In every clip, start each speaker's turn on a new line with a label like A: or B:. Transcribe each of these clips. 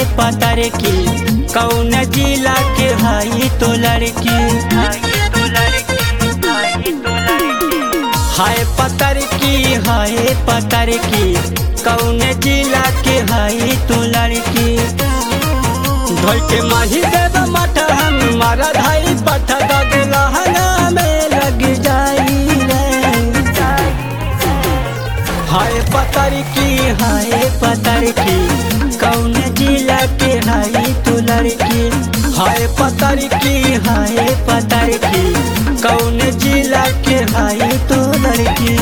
A: पतर की कौन जिला के हाई तो लड़की हाय पतर की कौन जिला के हाई तो लड़की धोई के माही देव मठ हम मारा धाई पठ गगलहना में लग जाई रे हाय पतर की कौन जिला के हाई तो लड़की हाय पतर की कौन जिला के हाई तो लड़की।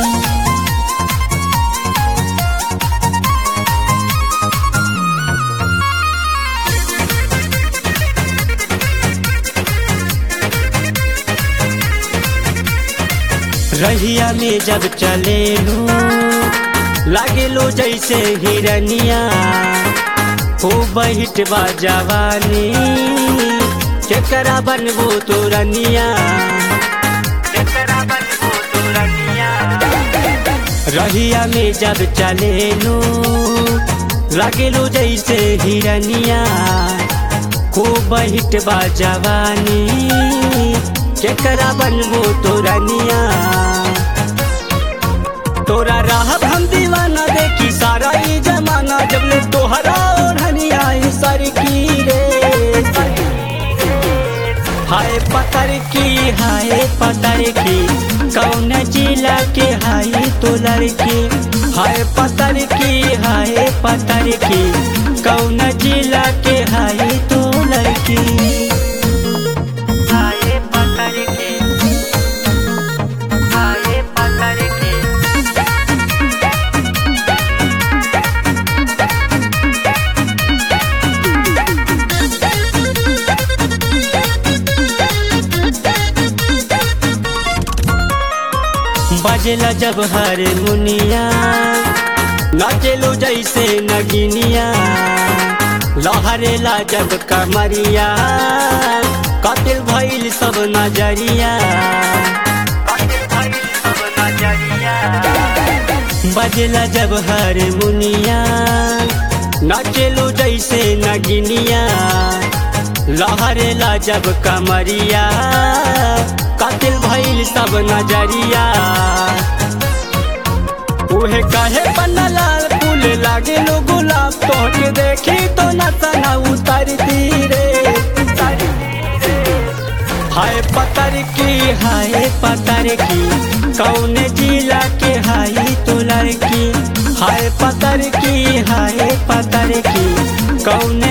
A: रहिया में जब चले लो लागे लो जैसे हिरनिया हो बहिट जवानी केकरा बनबो तोरनिया रहिया में जब चले लो लागे लो जैसे हिरनिया हो बहिट जवानी केकरा बनबो तोरनिया तोरा राह हम दीवाना देखी सारा ही जमाना जब ले तोहरा और हनिया सरकी रे हाय पतर की कौन जिला के हाई तो लड़की हाय पतर की कौन जिला के हाई तो लड़की। बजला जब हारमोनिया नाचेलो जैसे नगिनिया लहरेला जब कमरिया कातिल भइल सब नजरिया बजला जब हारमोनिया नाचेलो जैसे नगिनिया लहरेला जब कमरिया कातिल भइल सब नजरिया उहे काहे पन्ना लाल फूल लागे लो गुलाब तोहके देखी तो नतना उतरती रे हाय पतर की कौन जिला के हाई तो लड़की हाय पतर की कौन